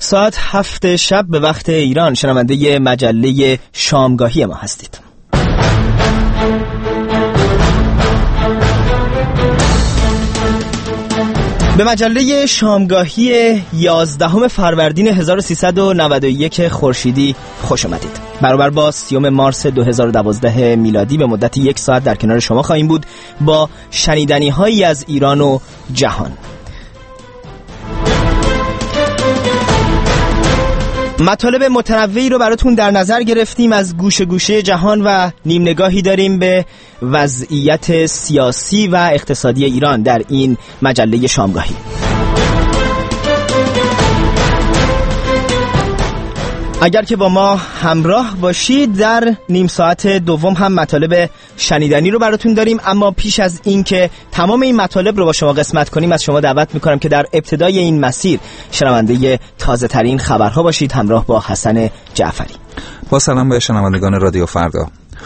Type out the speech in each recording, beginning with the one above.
ساعت 7 شب به وقت ایران شنونده مجله شامگاهی ما هستید. به مجله شامگاهی 11 فروردین 1391 خورشیدی خوش آمدید. برابر با 30 مارس 2012 میلادی به مدت 1 ساعت در کنار شما خواهیم بود با شنیدنی هایی از ایران و جهان. مطالب متنوعی رو براتون در نظر گرفتیم، از گوشه گوشه جهان و نیم نگاهی داریم به وضعیت سیاسی و اقتصادی ایران در این مجله شامگاهی. اگر که با ما همراه باشید در نیم ساعت دوم هم مطالب شنیدنی رو براتون داریم، اما پیش از این که تمام این مطالب رو با شما قسمت کنیم از شما دعوت میکنم که در ابتدای این مسیر شنونده تازه ترین خبرها باشید همراه با حسن جعفری. با سلام به شنوندگان رادیو فردا.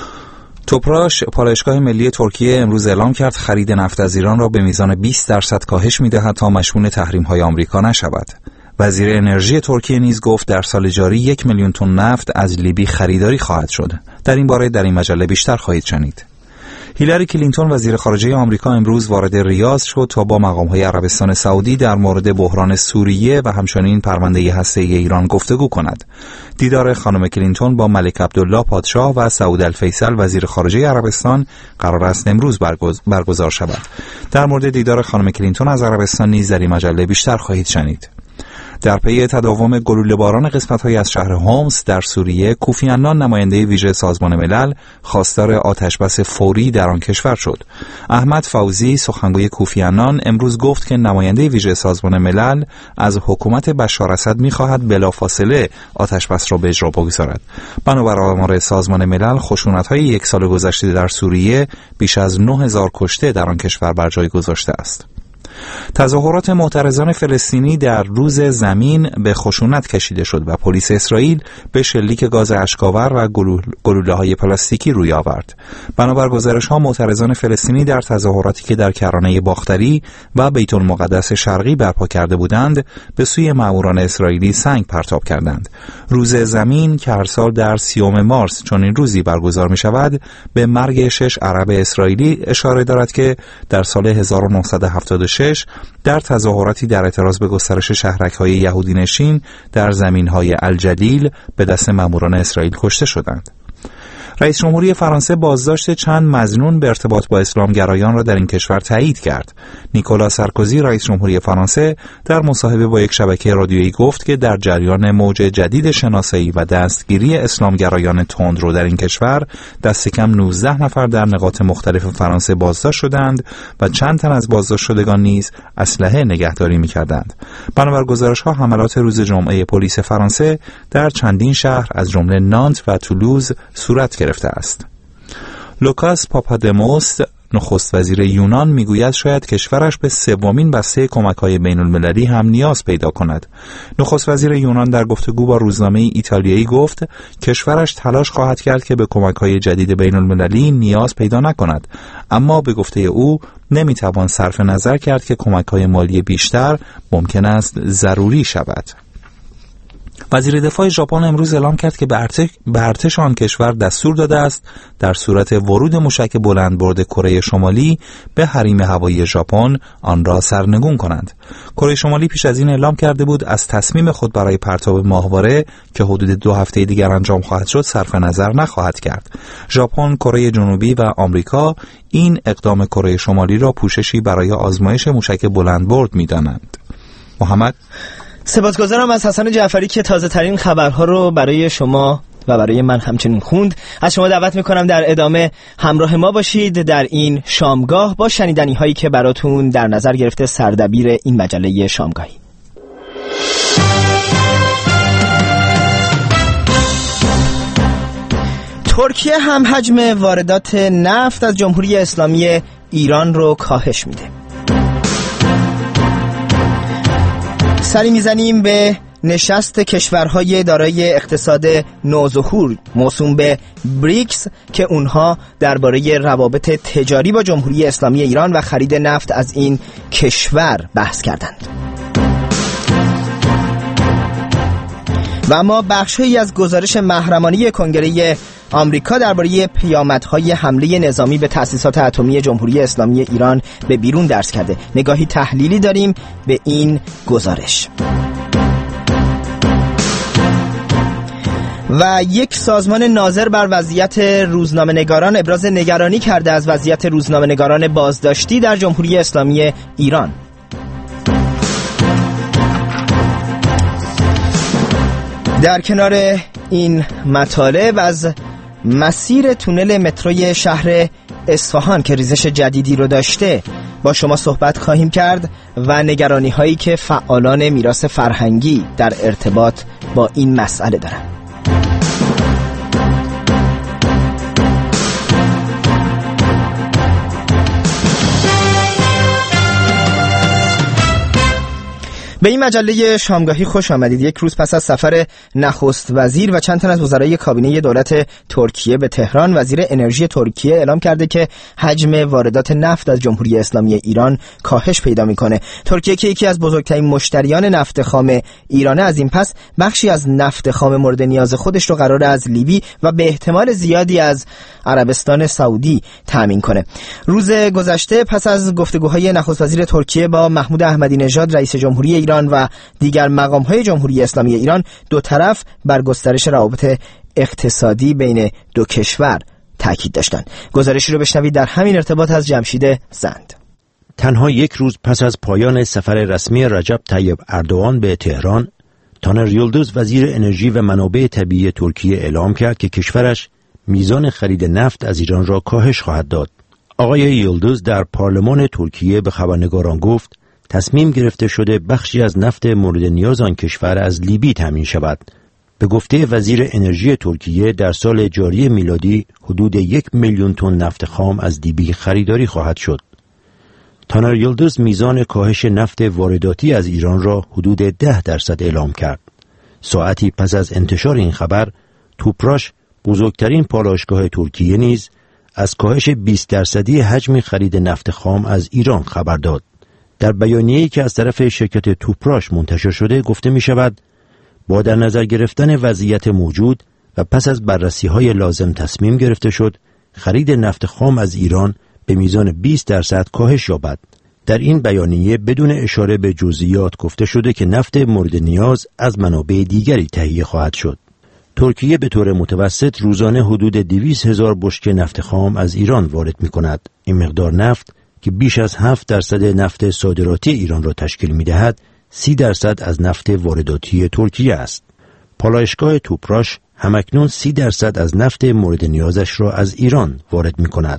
توپراش پالایشگاه ملی ترکیه امروز اعلام کرد خرید نفت از ایران را به میزان 20% کاهش می‌دهد تا مشمول تحریم‌های آمریکا نشود. وزیر انرژی ترکیه نیز گفت در سال جاری 1 میلیون تن نفت از لیبی خریداری خواهد شد. در این باره در این مجله بیشتر خواهید شنید. هیلاری کلینتون وزیر خارجه آمریکا امروز وارد ریاض شد تا با مقام‌های عربستان سعودی در مورد بحران سوریه و همچنین پرونده هسته‌ای ایران گفتگو کند. دیدار خانم کلینتون با ملک عبدالله پادشاه و سعود الفیصل وزیر خارجه عربستان قرار است امروز برگزار شود. در مورد دیدار خانم کلینتون از عربستان نیز در این مجله بیشتر خواهید شنید. در پی تداوم گلوله‌باران قسمت‌هایی از شهر هومس در سوریه، کوفی عنان نماینده ویژه سازمان ملل خواستار آتشبس فوری در آن کشور شد. احمد فوزی سخنگوی کوفی عنان امروز گفت که نماینده ویژه سازمان ملل از حکومت بشار اسد می‌خواهد بلافاصله آتشبس را به اجرا بگذارد. بنابر آمار سازمان ملل، خشونت‌های 1 سال گذشته در سوریه بیش از 9000 کشته در آن کشور بر جای گذاشته است. تظاهرات معترضان فلسطینی در روز زمین به خشونت کشیده شد و پلیس اسرائیل به شلیک گاز اشک‌آور و گلوله‌های پلاستیکی روی آورد. بنابر گزارش‌ها معترضان فلسطینی در تظاهراتی که در کرانه باختری و بیت المقدس شرقی برپا کرده بودند به سوی ماموران اسرائیلی سنگ پرتاب کردند. روز زمین که هر سال در 30 مارس چنین روزی برگزار می‌شود به مرگ 6 عرب اسرائیلی اشاره دارد که در سال 1976 در تظاهراتی در اعتراض به گسترش شهرک‌های یهودی نشین در زمین‌های الجلیل به دست ماموران اسرائیل کشته شدند. رئیس جمهوری فرانسه بازداشت چند مظنون به ارتباط با اسلامگرایان را در این کشور تایید کرد. نیکولا سارکوزی رئیس جمهوری فرانسه در مصاحبه با یک شبکه رادیویی گفت که در جریان موج جدید شناسایی و دستگیری اسلامگرایان تندرو در این کشور دست کم 19 نفر در نقاط مختلف فرانسه بازداشت شدند و چند تن از بازداشت شدگان نیز اسلحه نگهداری می‌کردند. بنابر گزارش‌ها حملات روز جمعه پلیس فرانسه در چندین شهر از جمله نانت و تولوز صورت گرفته است. لوکاس پاپادموس نخست وزیر یونان میگوید شاید کشورش به 3مین بسته کمک‌های بین‌المللی هم نیاز پیدا کند. نخست وزیر یونان در گفتگو با روزنامه ایتالیایی گفت کشورش تلاش خواهد کرد که به کمک‌های جدید بین‌المللی نیاز پیدا نکند، اما به گفته او نمیتوان صرف نظر کرد که کمک‌های مالی بیشتر ممکن است ضروری شود. وزیر دفاع ژاپن امروز اعلام کرد که به ارتش آن کشور دستور داده است در صورت ورود موشک بلندبرد کره شمالی به حریم هوایی ژاپن آن را سرنگون کنند. کره شمالی پیش از این اعلام کرده بود از تصمیم خود برای پرتاب ماهواره که حدود 2 هفته دیگر انجام خواهد شد صرف نظر نخواهد کرد. ژاپن، کره جنوبی و آمریکا این اقدام کره شمالی را پوششی برای آزمایش موشک بلندبرد می‌دانند. محمد، سپاسگزارم از حسن جعفری که تازه ترین خبرها رو برای شما و برای من همچنین خوند. از شما دعوت میکنم در ادامه همراه ما باشید در این شامگاه با شنیدنی هایی که براتون در نظر گرفته سردبیر این مجله شامگاهی. ترکیه هم حجم واردات نفت از جمهوری اسلامی ایران رو کاهش میده. سری میزنیم به نشست کشورهای دارای اقتصاد نوظهور موسوم به بریکس که اونها درباره روابط تجاری با جمهوری اسلامی ایران و خرید نفت از این کشور بحث کردند. و اما بخشی از گزارش محرمانه کنگره آمریکا درباره پیامدهای حمله نظامی به تأسیسات اتمی جمهوری اسلامی ایران به بیرون درس کرده. نگاهی تحلیلی داریم به این گزارش. و یک سازمان ناظر بر وضعیت روزنامه‌نگاران ابراز نگرانی کرده از وضعیت روزنامه‌نگاران بازداشتی در جمهوری اسلامی ایران. در کنار این مطالب از مسیر تونل متروی شهر اصفهان که ریزش جدیدی رو داشته با شما صحبت خواهیم کرد و نگرانی هایی که فعالان میراث فرهنگی در ارتباط با این مسئله دارند. به این مجله شامگاهی خوش آمدید. یک روز پس از سفر نخست وزیر و چند تن از وزرای کابینه دولت ترکیه به تهران، وزیر انرژی ترکیه اعلام کرده که حجم واردات نفت از جمهوری اسلامی ایران کاهش پیدا میکنه. ترکیه که یکی از بزرگترین مشتریان نفت خام ایرانه، از این پس بخشی از نفت خام مورد نیاز خودش رو قراره از لیبی و به احتمال زیادی از عربستان سعودی تامین کنه. روز گذشته پس از گفتگوهای نخست وزیر ترکیه با محمود احمدی نژاد رئیس جمهوری ایران و دیگر مقام‌های جمهوری اسلامی ایران، دو طرف بر گسترش روابط اقتصادی بین دو کشور تاکید داشتند. گزارشی رو بشنوید در همین ارتباط از جمشید زند. تنها یک روز پس از پایان سفر رسمی رجب طیب اردوغان به تهران، تانر یلدوز وزیر انرژی و منابع طبیعی ترکیه اعلام کرد که کشورش میزان خرید نفت از ایران را کاهش خواهد داد. آقای یلدوز در پارلمان ترکیه به خبرنگاران گفت تصمیم گرفته شده بخشی از نفت مورد نیاز آن کشور از لیبی تامین شود. به گفته وزیر انرژی ترکیه در سال جاری میلادی حدود 1 میلیون تن نفت خام از لیبی خریداری خواهد شد. تانر یلدوز میزان کاهش نفت وارداتی از ایران را حدود 10% اعلام کرد. ساعتی پس از انتشار این خبر، توپراش بزرگترین پالایشگاه ترکیه نیز از کاهش 20% حجم خرید نفت خام از ایران خبر داد. در بیانیه‌ای که از طرف شرکت توپراش منتشر شده گفته می شود با در نظر گرفتن وضعیت موجود و پس از بررسی‌های لازم تصمیم گرفته شد خرید نفت خام از ایران به میزان 20% کاهش یابد. در این بیانیه بدون اشاره به جزئیات گفته شده که نفت مورد نیاز از منابع دیگری تهیه خواهد شد. ترکیه به طور متوسط روزانه حدود 200,000 بشکه نفت خام از ایران وارد می کند. این مقدار نفت که بیش از 7% نفت صادراتی ایران را تشکیل می دهد، 30% از نفت وارداتی ترکیه است. پالایشگاه توپراش همکنون 30% از نفت مورد نیازش را از ایران وارد می کند.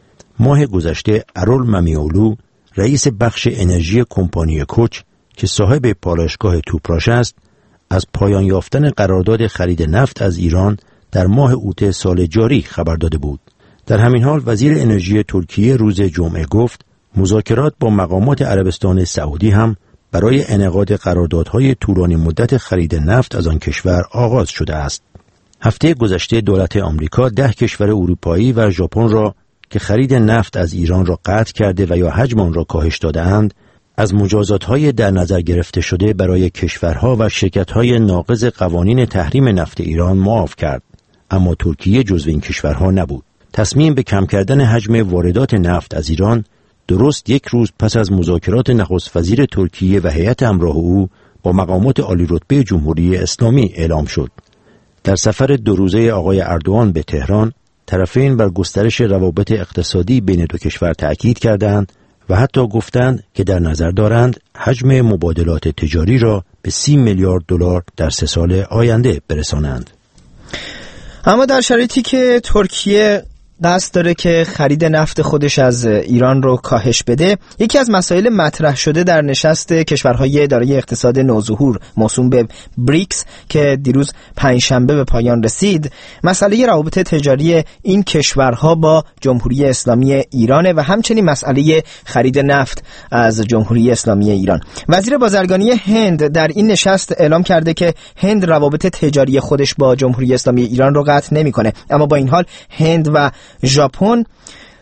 ماه گذشته ارول ممیولو، رئیس بخش انرژی کمپانی کوچ که صاحب پالایشگاه توپراش است، از پایان یافتن قرارداد خرید نفت از ایران در ماه اوت سال جاری خبر داده بود. در همین حال وزیر انرژی ترکیه روز جمعه گفت مذاکرات با مقامات عربستان سعودی هم برای انعقاد قراردادهای طولانی مدت خرید نفت از آن کشور آغاز شده است. هفته گذشته دولت آمریکا 10 کشور اروپایی و ژاپن را که خرید نفت از ایران را قطع کرده و یا حجم آن را کاهش داده‌اند، از مجازات‌های در نظر گرفته شده برای کشورها و شرکت‌های ناقض قوانین تحریم نفت ایران معاف کرد. اما ترکیه جزو این کشورها نبود. تصمیم به کم کردن حجم واردات نفت از ایران درست یک روز پس از مذاکرات نخست وزیر ترکیه و هیئت همراه او با مقامات عالی رتبه جمهوری اسلامی اعلام شد. در سفر 2 روزه آقای اردوغان به تهران، طرفین بر گسترش روابط اقتصادی بین دو کشور تأکید کردند و حتی گفتند که در نظر دارند حجم مبادلات تجاری را به 30 میلیارد دلار در 3 سال آینده برسانند. اما در شرایطی که ترکیه قصد داره که خرید نفت خودش از ایران رو کاهش بده، یکی از مسائل مطرح شده در نشست کشورهای دارای اقتصاد نوظهور موسوم به بریکس که دیروز پنجشنبه به پایان رسید، مسئله روابط تجاری این کشورها با جمهوری اسلامی ایران و همچنین مسئله خرید نفت از جمهوری اسلامی ایران. وزیر بازرگانی هند در این نشست اعلام کرده که هند روابط تجاری خودش با جمهوری اسلامی ایران رو قطع نمی‌کنه، اما با این حال هند و ژاپن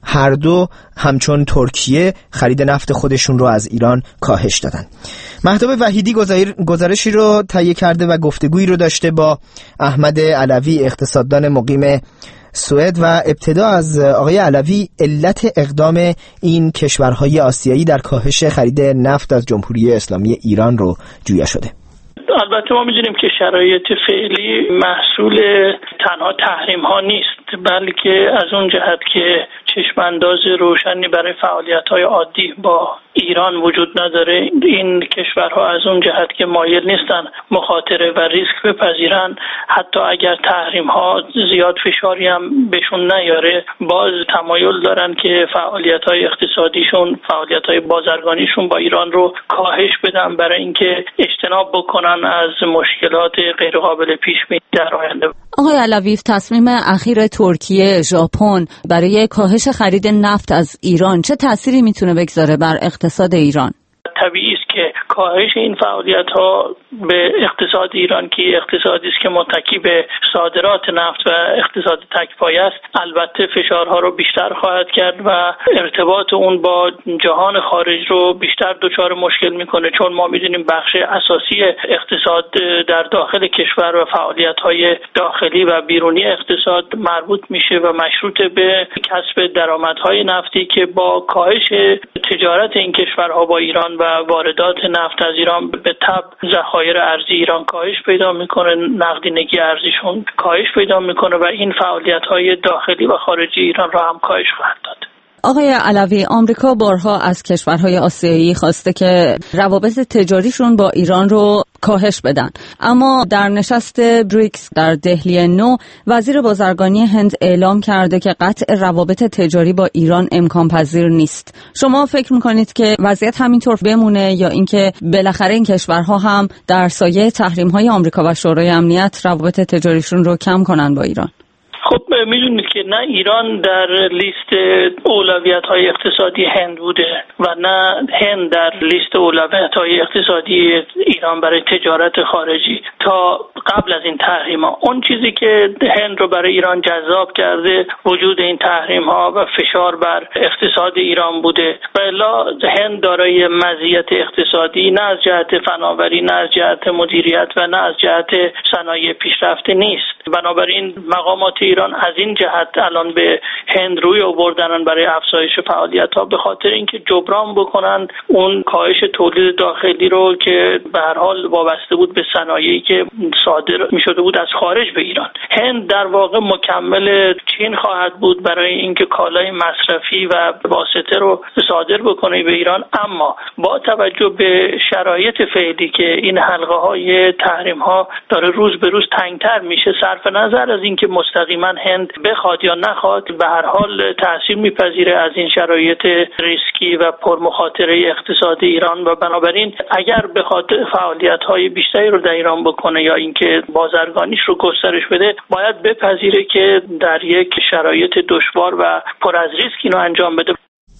هر دو همچون ترکیه خرید نفت خودشون رو از ایران کاهش دادن. مهتاب وحیدی گزارشی رو تهیه کرده و گفتگویی رو داشته با احمد علوی، اقتصاددان مقیم سوئد، و ابتدا از آقای علوی علت اقدام این کشورهای آسیایی در کاهش خرید نفت از جمهوری اسلامی ایران رو جویا شده. البته ما می‌دونیم که شرایط فعلی محصول تنها تحریم ها نیست، بلکه از اون جهت که چشمانداز روشنی برای فعالیت‌های عادی با ایران وجود نداره، این کشورها از اون جهت که مایل نیستن مخاطره و ریسک بپذیرن، حتی اگر تحریم ها زیاد فشاری هم بهشون نیاره، باز تمایل دارن که فعالیت‌های اقتصادیشون، فعالیت‌های بازرگانیشون با ایران رو کاهش بدن برای اینکه اجتناب بکنن از مشکلات غیرقابل پیش بینی در آینده. آقای علوی، تصمیم اخیر ترکیه، ژاپن برای کاهش خرید نفت از ایران چه تأثیری میتونه بگذاره بر اقتصاد ایران؟ طبیعی است که کاهش این فعالیت‌ها به اقتصاد ایران که اقتصادی است که متکی به صادرات نفت و اقتصاد تک‌پایه است، البته فشارها رو بیشتر خواهد کرد و ارتباط اون با جهان خارج رو بیشتر دچار مشکل میکنه، چون ما می‌دونیم بخش اساسی اقتصاد در داخل کشور و فعالیت‌های داخلی و بیرونی اقتصاد مربوط میشه و مشروط به کسب درآمدهای نفتی که با کاهش تجارت این کشورها با ایران و واردات نفت از ایران به تبع ذخایر ارزی ایران کاهش پیدا میکنه، نقدینگی ارزیشون کاهش پیدا میکنه و این فعالیت‌های داخلی و خارجی ایران را هم کاهش خواهد داد. آقای علوی، آمریکا بارها از کشورهای آسیایی خواسته که روابط تجاریشون با ایران رو کاهش بدن، اما در نشست بریکس در دهلی نو وزیر بازرگانی هند اعلام کرده که قطع روابط تجاری با ایران امکان پذیر نیست. شما فکر میکنید که وضعیت همینطور بمونه یا اینکه بالاخره این کشورها هم در سایه تحریم‌های آمریکا و شورای امنیت روابط تجاریشون رو کم کنن با ایران؟ خب میدونید که نه ایران در لیست اولویت‌های اقتصادی هند بوده و نه هند در لیست اولویت‌های اقتصادی ایران برای تجارت خارجی تا قبل از این تحریم‌ها. اون چیزی که هند رو برای ایران جذاب کرده وجود این تحریم‌ها و فشار بر اقتصاد ایران بوده و الا هند دارای مزیت اقتصادی نه از جهت فناوری، نه از جهت مدیریت و نه از جهت صنایع پیشرفته نیست. بنابراین مقامات ایران از این جهت الان به هند روی آوردن برای افزایش فعالیت‌ها به خاطر اینکه جبران بکنن اون کاهش تولید داخلی رو که به هر حال وابسته بود به صنایعی که صادر می‌شده بود از خارج به ایران. هند در واقع مکمل چین خواهد بود برای اینکه کالای مصرفی و واسطه رو صادر بکنه به ایران، اما با توجه به شرایط فعلی که این حلقه‌های تحریم‌ها داره روز به روز تنگ‌تر میشه، صرف نظر از اینکه مستقیما هند بخواد یا نخواد به هر حال تاثیر میپذیره از این شرایط ریسکی و پرمخاطره اقتصاد ایران و بنابراین اگر بخواد فعالیت‌های بیشتری رو در ایران بکنه یا اینکه بازرگانیش رو گسترش بده، باید بپذیره که در یک شرایط دشوار و پر از ریسک اینو انجام بده.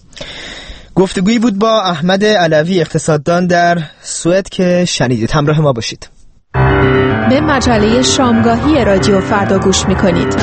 گفتگویی بود با احمد علوی، اقتصاددان در سوئد که شنیدید. همراه ما باشید. به مجله شامگاهی رادیو فردا گوش میکنید.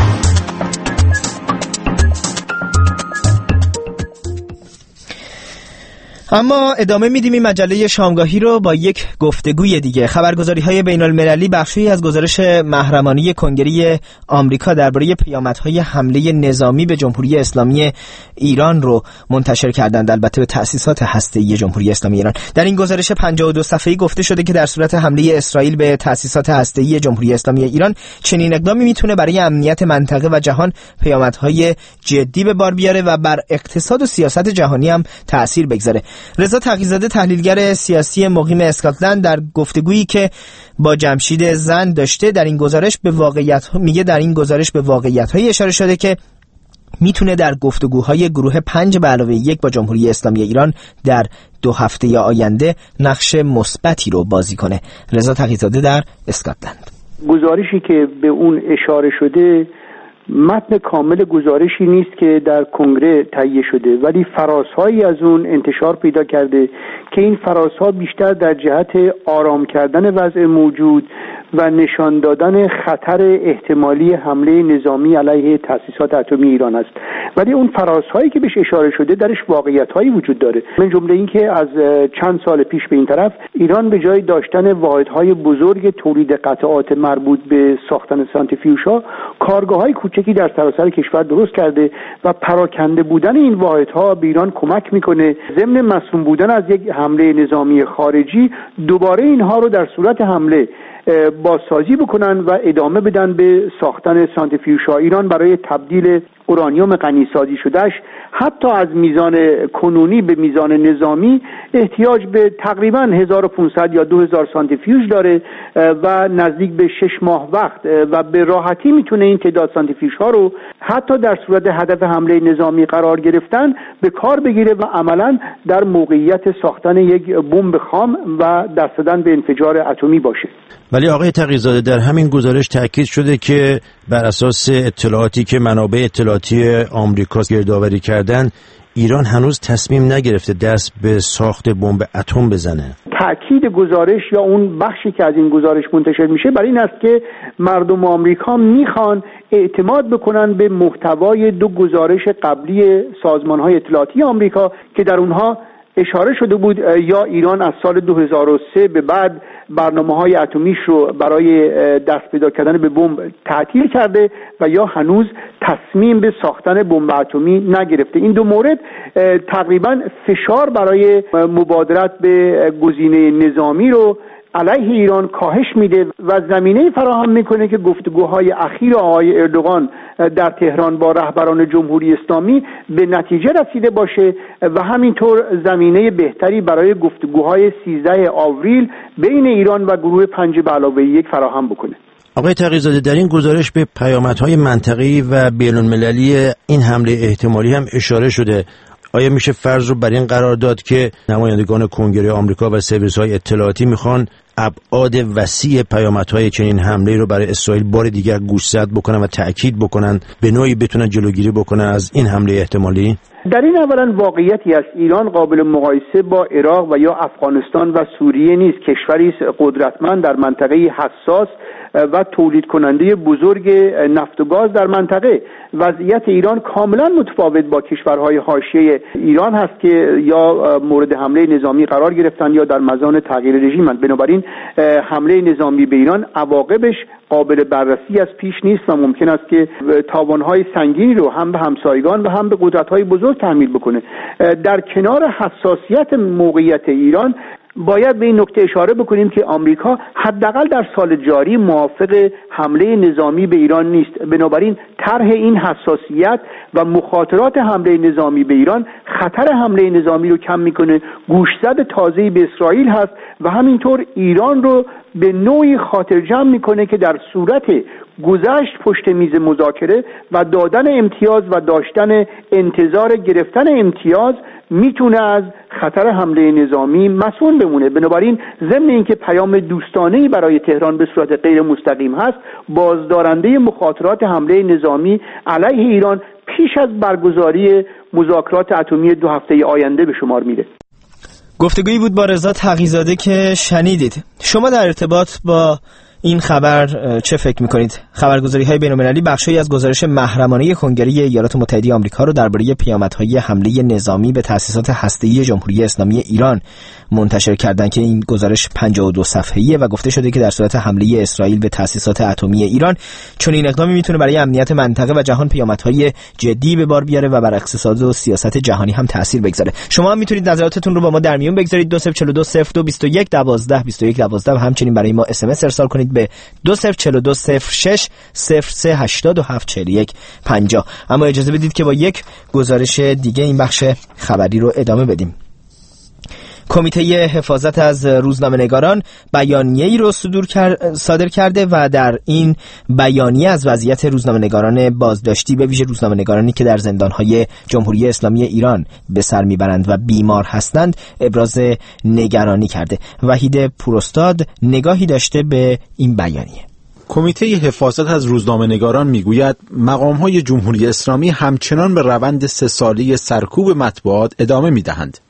اما ادامه میدیم این مجله شامگاهی رو با یک گفتگوی دیگه. خبرگزاری‌های بین‌المللی بخشی از گزارش محرمانه کنگره آمریکا درباره پیامدهای حمله نظامی به جمهوری اسلامی ایران رو منتشر کردند، البته به تأسیسات هسته‌ای جمهوری اسلامی ایران. در این گزارش 52 صفحه‌ای گفته شده که در صورت حمله اسرائیل به تأسیسات هسته‌ای جمهوری اسلامی ایران، چنین اقدامی میتونه برای امنیت منطقه و جهان پیامدهای جدی به بار بیاره و بر اقتصاد و سیاست جهانی هم تأثیر بگذاره. رضا تقی‌زاده، تحلیلگر سیاسی مقیم اسکاتلند، در گفتگویی که با جمشید زن داشته در این گزارش به واقعیت‌های اشاره شده که میتونه در گفتگوهای گروه 5+1 با جمهوری اسلامی ایران در 2 هفته آینده نقش مثبتی رو بازی کنه. رضا تقی‌زاده در اسکاتلند. گزارشی که به اون اشاره شده متن کامل گزارشی نیست که در کنگره تهیه شده، ولی فرازهایی از اون انتشار پیدا کرده که این فرازها بیشتر در جهت آرام کردن وضع موجود و نشان دادن خطر احتمالی حمله نظامی علیه تأسیسات اتمی ایران است. ولی اون فرازهایی که بهش اشاره شده درش واقعیت‌هایی وجود داره، من جمله این که از چند سال پیش به این طرف ایران به جای داشتن واحدهای بزرگ تولید قطعات مربوط به ساختن سانتریفیوژها کارگاه‌های کوچکی در سراسر کشور درست کرده و پراکنده بودن این واحدها به ایران کمک میکنه ضمن مصون بودن از یک حمله نظامی خارجی دوباره اینها رو در صورت حمله بازسازی بکنن و ادامه بدن به ساختن سانتریفیوژها. ایران برای تبدیل اورانیوم غنیسازی شدهش حتی از میزان کنونی به میزان نظامی احتیاج به تقریبا 1500 یا 2000 سانتریفیوژ داره و نزدیک به 6 ماه وقت و به راحتی میتونه این تعداد سانتریفیوژها رو حتی در صورت هدف حمله نظامی قرار گرفتن به کار بگیره و عملا در موقعیت ساختن یک بمب خام و دست دادن به انفجار اتمی باشه. ولی آقای تقی‌زاده در همین گزارش تاکید شده که بر اساس اطلاعاتی که منابع اطلاعاتی آمریکا گردآوری کردن ایران هنوز تصمیم نگرفته دست به ساخت بمب اتم بزنه. تأکید گزارش یا اون بخشی که از این گزارش منتشر میشه برای این است که مردم آمریکا میخوان اعتماد بکنن به محتوای دو گزارش قبلی سازمان‌های اطلاعاتی آمریکا که در اونها اشاره شده بود یا ایران از سال 2003 به بعد برنامه‌های اتمیش رو برای دست پیدا کردن به بمب تعطیل کرده و یا هنوز تصمیم به ساختن بمب اتمی نگرفته. این دو مورد تقریبا فشار برای مبادرت به گزینه نظامی رو علیه ایران کاهش میده و زمینه فراهم میکنه که گفتگوهای اخیر آقای اردوغان در تهران با رهبران جمهوری اسلامی به نتیجه رسیده باشه و همینطور زمینه بهتری برای گفتگوهای 13 آوریل بین ایران و گروه 5+1 فراهم بکنه. آقای تقی‌زاده در این گزارش به پیامدهای منطقه‌ای و بین‌المللی این حمله احتمالی هم اشاره شده. آیا میشه فرض رو بر این قرار داد که نمایندگان کنگره آمریکا و سرویس‌های اطلاعاتی میخوان ابعاد وسیع پیامدهای چنین حمله رو برای اسرائیل بار دیگر گوشزد بکنن و تأکید بکنن به نوعی بتونن جلوگیری بکنن از این حمله احتمالی؟ در این اولا واقعیتی است ایران قابل مقایسه با عراق و یا افغانستان و سوریه نیست. کشوری قدرتمند در منطقه حساس و تولید کننده بزرگ نفت و گاز در منطقه. وضعیت ایران کاملا متفاوت با کشورهای حاشیه ایران هست که یا مورد حمله نظامی قرار گرفتن یا در مزان تغییر رژیمند. بنابراین حمله نظامی به ایران عواقبش قابل بررسی از پیش نیست و ممکن است که تاوانهای سنگینی رو هم به همسایگان و هم به قدرت‌های بزرگ تحمیل بکنه. در کنار حساسیت موقعیت ایران باید به این نکته اشاره بکنیم که آمریکا حداقل در سال جاری موافق حمله نظامی به ایران نیست. بنابراین طرح این حساسیت و مخاطرات حمله نظامی به ایران خطر حمله نظامی رو کم میکنه. گوشزد تازه‌ای به اسرائیل هست و همینطور ایران رو به نوعی خاطر جمع میکنه که در صورت گذشت پشت میز مذاکره و دادن امتیاز و داشتن انتظار گرفتن امتیاز میتونه از خطر حمله نظامی مسئول بمونه. بنابراین ضمن اینکه پیام دوستانه‌ای برای تهران به صورت غیر مستقیم هست، بازدارنده مخاطرات حمله نظامی علیه ایران پیش از برگزاری مذاکرات اتمی 2 هفته آینده به شمار میره. گفتگویی بود با رضا تقی‌زاده که شنیدید. شما در ارتباط با این خبر چه فکر میکنید؟ خبرگزاری‌های بین‌المللی بخشی از گزارش محرمانه کنگره ایالات متحده آمریکا رو درباره پیامدهای حمله نظامی به تأسیسات هسته‌ای جمهوری اسلامی ایران منتشر کردند که این گزارش 52 صفحه‌ایه و گفته شده که در صورت حمله اسرائیل به تأسیسات اتمی ایران چنین اقدامی میتونه برای امنیت منطقه و جهان پیامدهای جدی به بار بیاره و بر اقتصاد و سیاست جهانی هم تأثیر بگذاره. شما هم میتونید نظراتتون رو با ما در میون بگذارید. 2042022112 و همچنین برای ما اس ام اس ارسال کنید به 20420603874150. اما اجازه بدید که با یک گزارش دیگه این بخش خبری رو ادامه بدیم. کمیته حفاظت از روزنامه‌نگاران بیانیه‌ای رو صادر کرده و در این بیانیه از وضعیت روزنامه‌نگاران بازداشتی به ویژه روزنامه‌نگارانی که در زندان‌های جمهوری اسلامی ایران به سر میبرند و بیمار هستند ابراز نگرانی کرده. وحید پوراستاد نگاهی داشته به این بیانیه. کمیته حفاظت از روزنامه‌نگاران میگوید مقام‌های جمهوری اسلامی همچنان به روند 3 ساله سرکوب مطبوعات ادامه می‌دهند.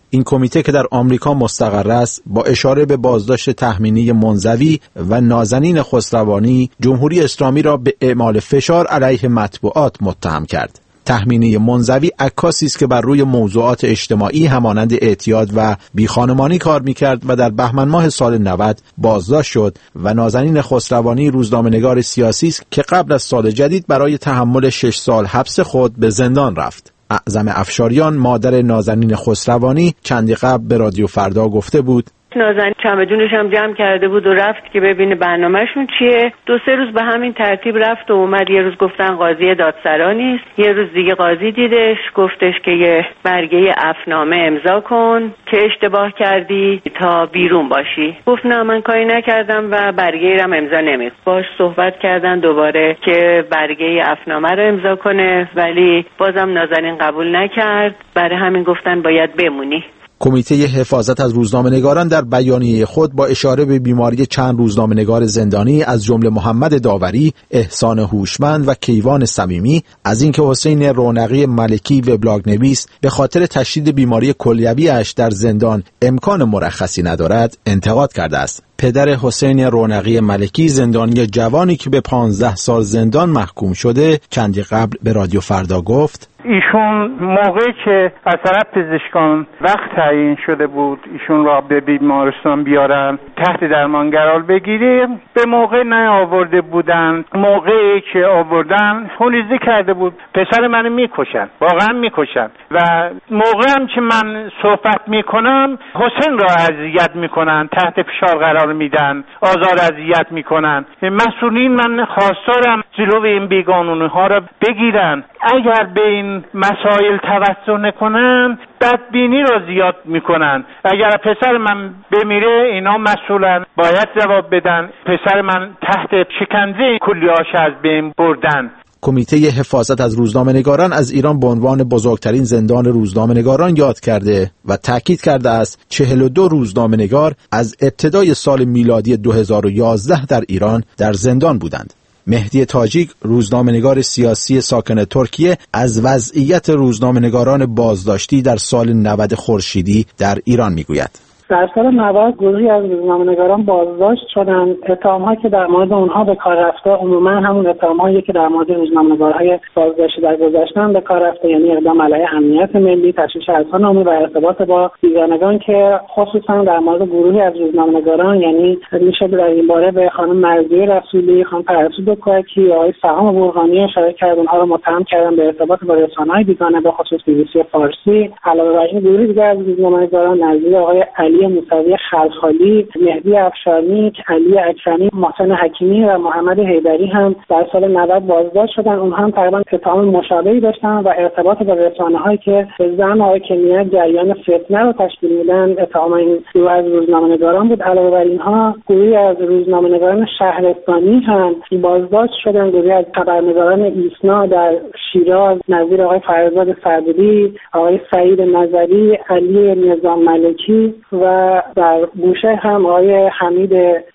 این کمیته که در آمریکا مستقر است با اشاره به بازداشت تهمینی منزوی و نازنین خسروانی جمهوری اسلامی را به اعمال فشار علیه مطبوعات متهم کرد. تهمینی منزوی عکاسی است که بر روی موضوعات اجتماعی همانند اعتیاد و بیخانمانی کار می‌کرد و در بهمن ماه سال 90 بازداشت شد و نازنین خسروانی روزنامه‌نگار سیاسی است که قبل از سال جدید برای تحمل 6 سال حبس خود به زندان رفت. اعظم افشاریان مادر نازنین خسروانی چندی قبل به رادیو فردا گفته بود نازنین چمدونش هم جمع کرده بود و رفت که ببینه برنامه‌شون چیه. 2-3 روز به همین ترتیب رفت و اومد. یه روز گفتن قاضی دادسرا نیست، یه روز دیگه قاضی دیدش گفتش که یه برگه عفنامه امضا کن که اشتباه کردی تا بیرون باشی. گفت نه من کاری نکردم و برگه رم امضا نمی‌کنه. باش صحبت کردن دوباره که برگه عفنامه رو امضا کنه ولی بازم نازنین قبول نکرد. برای همین گفتن باید بمونی. کمیته حفاظت از روزنامه‌نگاران در بیانیه خود با اشاره به بیماری چند روزنامه‌نگار زندانی از جمله محمد داوری، احسان هوشمند و کیوان صمیمی از اینکه حسین رونقی ملکی وبلاگ‌نویس به خاطر تشدید بیماری کلیوی‌اش در زندان امکان مرخصی ندارد انتقاد کرده است. پدر حسین رونقی ملکی زندانی جوانی که به 15 سال زندان محکوم شده چندی قبل به رادیو فردا گفت ایشون موقعی که از طرف پزشکان وقت تعیین شده بود ایشون را به بیمارستان بیارن تحت درمان قرار بگیره به موقع نیاورده بودن. موقعی که آوردن خونریزی کرده بود پسر منو میکشن، واقعا میکشن و موقع هم که من صحبت میکنم حسین را اذیت میکنن، تحت فشار قرار میدن، آزار اذیت میکنن. مسئولین من خواستارم جلوی این بیقانونی ها را بگیرن. اگر به این مسائل توجه نکنن بدبینی را زیاد میکنن. اگر پسر من بمیره اینا مسئولن، باید جواب بدن. پسر من تحت شکنجه کلیه‌اش از بین بردن. کمیته حفاظت از روزنامه‌نگاران از ایران به عنوان بزرگترین زندان روزنامه‌نگاران یاد کرده و تاکید کرده است 42 روزنامه‌نگار از ابتدای سال میلادی 2011 در ایران در زندان بودند. مهدی تاجیک روزنامه‌نگار سیاسی ساکن ترکیه از وضعیت روزنامه‌نگاران بازداشتی در سال 90 خورشیدی در ایران میگوید. در سال 90 گروهی از روزنامه‌نگاران بازداشت شدند. اتهام‌هایی که در مورد اونها به کار رفته عموما همون اتهام‌هایی که در مورد روزنامه‌نگارهای بازداشتی در گذشته به کار رفته، یعنی اقدام علیه امنیت ملی، تشویش اذهان عمومی و ارتباط با بیگانگان که خصوصا در مورد گروهی از روزنامه‌نگاران یعنی میشه در این باره به خانم مرضیه رسولی، خانم پرستو دکوکی، آقای سهام برهانی اشاره کرد. اونها رو متهم کردن به ارتباط با رسانه‌های بیگانه به خصوص BBC فارسی. علاوه بر این گروهی دیگر از روزنامه‌نگاران نظیر آقای علی موسوی خلخالی، مهدی افشارنیک، علی اکرمی، محسن حکیمی و محمد حیدری هم در سال 90 بازداشت شدن. اونها هم تقریبا اتهام مشابهی داشتن و ارتباط با رسانه‌هایی که به زعم آقای کنیت جریان فتنه رو تشکیل میدن. اتهام این گروه از روزنامه‌نگاران بود. علاوه بر اینها گروهی از روزنامه‌نگاران شهرستانی هم بازداشت شدن. گروهی از خبرنگاران ایسنا در شیراز نظیر آقای فرزاد صدری، آقای سعید نظری، علی نظام ملکی و در بوشهر هم آقای حمید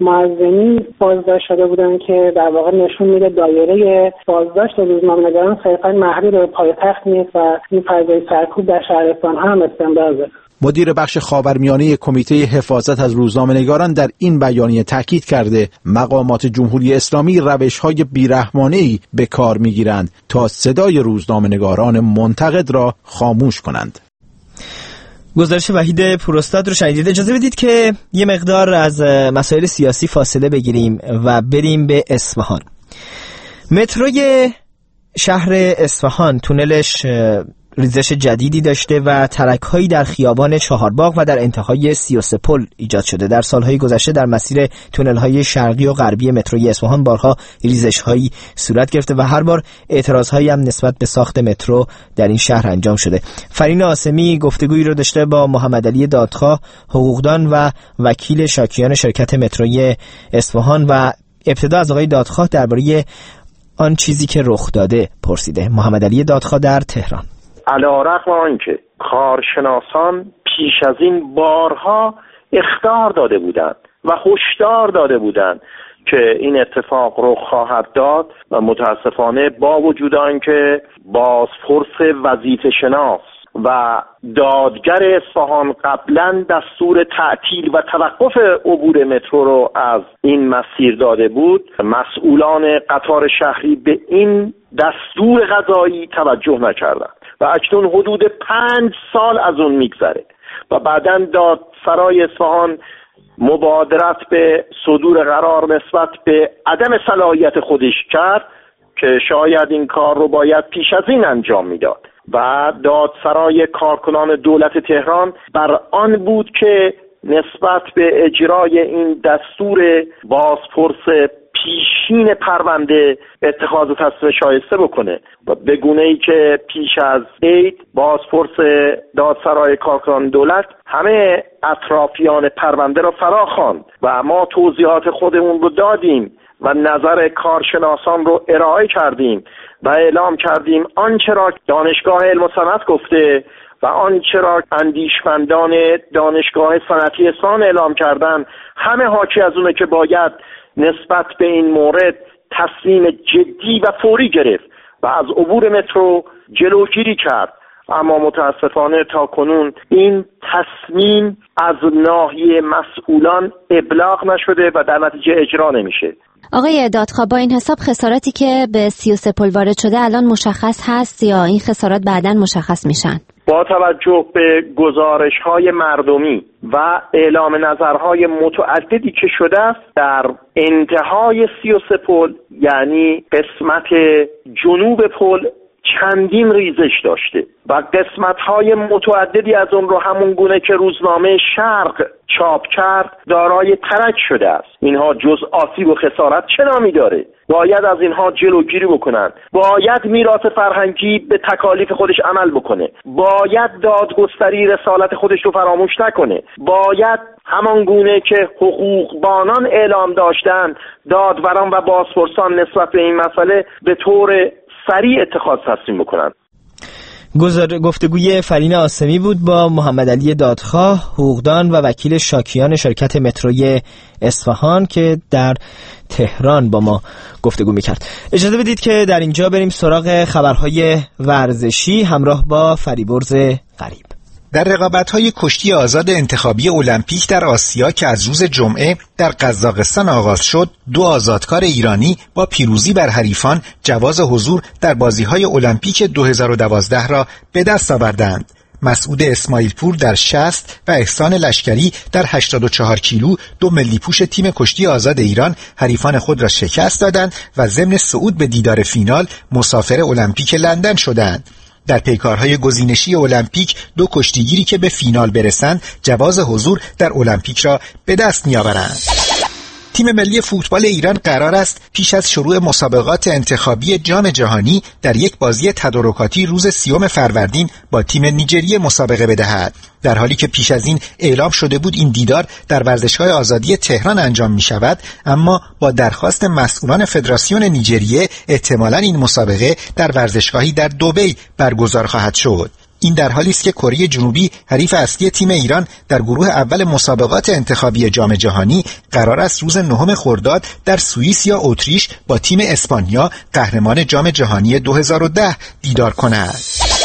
معظمی بازداشت شده بودند که در واقع نشون میده دایره بازداشت روزنامه‌نگاران صرفاً محدود به پایتخت نیست و این فضای سرکوب در شهرستان هم استمرار. مدیر بخش خاورمیانه کمیته حفاظت از روزنامه‌نگاران در این بیانیه تاکید کرده مقامات جمهوری اسلامی روش‌های بیرحمانه‌ای به کار می‌گیرند تا صدای روزنامه‌نگاران منتقد را خاموش کنند. گزارش وحید پوراستاد رو شنیدید. اجازه بدید که یه مقدار از مسائل سیاسی فاصله بگیریم و بریم به اصفهان. متروی شهر اصفهان تونلش ریزش جدیدی داشته و ترک‌هایی در خیابان چهارباغ و در انتهای 33 پل ایجاد شده. در سالهای گذشته در مسیر تونل‌های شرقی و غربی متروی اصفهان بارها ریزش‌هایی صورت گرفته و هر بار اعتراض‌هایی هم نسبت به ساخت مترو در این شهر انجام شده. فرین آسمی گفتگویی رو داشته با محمد علی دادخواه، حقوقدان و وکیل شاکیان شرکت متروی اصفهان و ابتدا از آقای دادخواه درباره آن چیزی که رخ داده پرسیده. محمد علی دادخواه در تهران. علی‌رغم آنکه کارشناسان پیش از این بارها اخطار داده بودند و هشدار داده بودند که این اتفاق رخ خواهد داد و متاسفانه با وجود آنکه بازپرس وظیفه شناس و دادگر اصفهان قبلا دستور تعطیل و توقف عبور مترو رو از این مسیر داده بود، مسئولان قطار شهری به این دستور قضایی توجه نکردند و اکنون حدود 5 سال از اون میگذره و بعداً دادسرای اصفهان مبادرت به صدور قرار نسبت به عدم صلاحیت خودش کرد که شاید این کار رو باید پیش از این انجام میداد و دادسرای کارکنان دولت تهران بر آن بود که نسبت به اجرای این دستور بازپرس پیشین پرونده اتخاذ تصمیم شایسته بکنه و به گونه‌ای که پیش از عید بازپرس دادسرای کارکنان دولت همه اطرافیان پرونده را فرا خواند و ما توضیحات خودمون رو دادیم و نظر کارشناسان رو ارائه کردیم و اعلام کردیم آنچه را دانشگاه علم و صنعت گفته و آنچه را اندیشمندان دانشگاه صنعتی اصفهان اعلام کردن همه حاکی از اونه که باید نسبت به این مورد تصمیم جدی و فوری گرفت و از عبور مترو جلوگیری کرد. اما متاسفانه تا کنون این تصمیم از ناحیه مسئولان ابلاغ نشده و در نتیجه اجرا نمیشه. آقای دادخواه، با این حساب خساراتی که به 33 پل وارد شده الان مشخص هست یا این خسارات بعداً مشخص میشن؟ با توجه به گزارش‌های مردمی و اعلام نظرهای متعددی که شده است، در انتهای 33 پل یعنی قسمت جنوب پل چندین ریزش داشته و قسمت‌های متعددی از اون رو همون گونه که روزنامه شرق چاپ کرد دارای ترک شده است. اینها جز آسیب و خسارت چه نامی داره؟ باید از اینها جلوگیری بکنن. باید میراث فرهنگی به تکالیف خودش عمل بکنه. باید دادگستری رسالت خودش رو فراموش نکنه. باید همان گونه که حقوقبانان اعلام داشتن دادوران و بازپرسان نسبت به این مسئله به طور سریع اتخاذ تصمیم بکنن. گفتگوی فرین آسمی بود با محمد علی دادخواه، حقوقدان و وکیل شاکیان شرکت متروی اصفهان که در تهران با ما گفتگو میکرد. اجازه بدید که در اینجا بریم سراغ خبرهای ورزشی همراه با فریبرز غریب. در رقابت‌های کشتی آزاد انتخابی المپیک در آسیا که از روز جمعه در قزاقستان آغاز شد، 2 آزادکار ایرانی با پیروزی بر حریفان جواز حضور در بازی‌های المپیک 2012 را به دست آوردند. مسعود اسماعیل پور در 60 و احسان لشکری در 84 کیلو 2 ملی پوش تیم کشتی آزاد ایران حریفان خود را شکست دادند و ضمن صعود به دیدار فینال مسافر المپیک لندن شدند. در پیکارهای گزینشی المپیک 2 کشتیگیری که به فینال برسند جواز حضور در المپیک را به دست می‌آورند. تیم ملی فوتبال ایران قرار است پیش از شروع مسابقات انتخابی جام جهانی در یک بازی تدارکاتی روز 30 فروردین با تیم نیجریه مسابقه بدهد. در حالی که پیش از این اعلام شده بود این دیدار در ورزشگاه آزادی تهران انجام می شود، اما با درخواست مسئولان فدراسیون نیجریه احتمالاً این مسابقه در ورزشگاهی در دبی برگزار خواهد شد. این در حالی است که کره جنوبی حریف اصلی تیم ایران در گروه اول مسابقات انتخابی جام جهانی قرار است روز 9 خرداد در سوئیس یا اتریش با تیم اسپانیا قهرمان جام جهانی 2010 دیدار کند.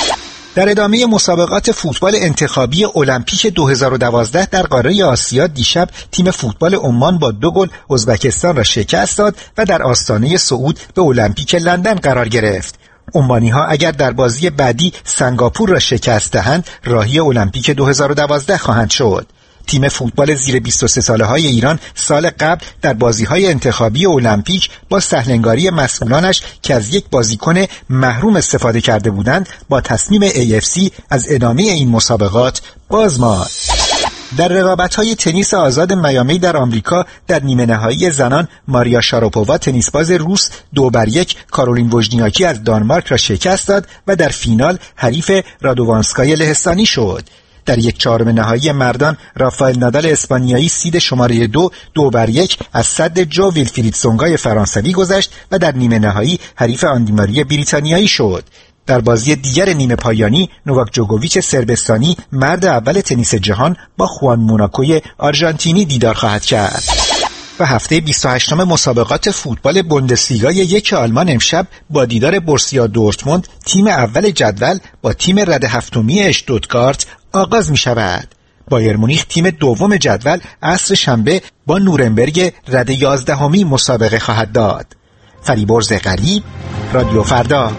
در ادامه مسابقات فوتبال انتخابی المپیک 2012 در قاره آسیا دیشب تیم فوتبال عمان با 2 گل ازبکستان را شکست داد و در آستانه صعود به المپیک لندن قرار گرفت. عمانی‌ها اگر در بازی بعدی سنگاپور را شکست دهند راهی المپیک 2012 خواهند شد. تیم فوتبال زیر 23 ساله‌های ایران سال قبل در بازی‌های انتخابی المپیک با سهلنگاری مسئولانش که از یک بازیکن محروم استفاده کرده بودند با تصمیم AFC از ادامه این مسابقات باز ماند. در رقابت‌های تنیس آزاد میامی در آمریکا در نیمه نهایی زنان ماریا شاراپووا تنیسباز روس 2-1 کارولین وژنیاکی از دانمارک را شکست داد و در فینال حریف رادوانسکای لهستانی شد. در 1/4 نهایی مردان رافائل نادال اسپانیایی سید شماره 2-1 از صد جو ویلفرید سونگای فرانسوی گذشت و در نیمه نهایی حریف آندی ماری بریتانیایی شد. در بازی دیگر نیمه پایانی نوواک جوکوویچ سربستانی مرد اول تنیس جهان با خوان موناکوی آرژانتینی دیدار خواهد کرد. و هفته 28 مسابقات فوتبال بوندسلیگا یک آلمان امشب با دیدار بورسیا دورتموند تیم اول جدول با تیم رده هفتمی اشتوتگارت آغاز می شود. بایر مونیخ تیم دوم جدول عصر شنبه با نورنبرگ رده 11 مسابقه خواهد داد. فریبرز غریب، رادیو فردا.